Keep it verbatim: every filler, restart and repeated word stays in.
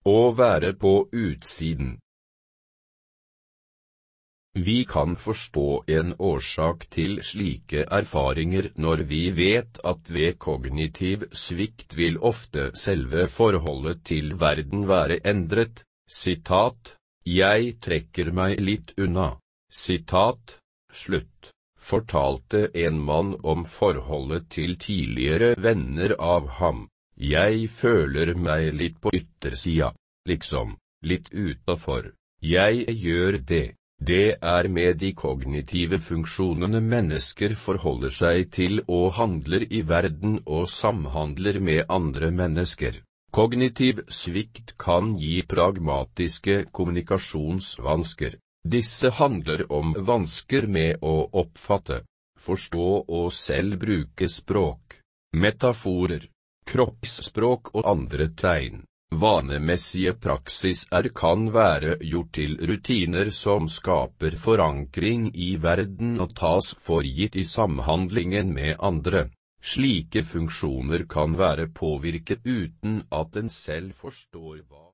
Å være på utsiden. Vi kan forstå en årsak til slike erfaringer når vi vet at ved kognitiv svikt vil ofte selve forholdet til verden være endret. Sitat, «Jeg trekker meg litt unna», sitat, slutt, fortalte en mann om forholdet til tidligere venner av ham. Jeg føler meg litt på yttersida, liksom, litt utenfor. Jeg gjør det. Det er med de kognitive funksjonene mennesker forholder seg til og handler i verden og samhandler med andre mennesker. Kognitiv svikt kan gi pragmatiske kommunikasjonsvansker. Disse handler om vansker med å oppfatte, forstå og selv bruke språk, metaforer, kroppsspråk og andre tegn. Vanemessige praksiser kan være gjort til rutiner som skaper forankring i verden og tas for gitt i samhandlingen med andre. Slike funksjoner kan være påvirket uten at en selv forstår hva.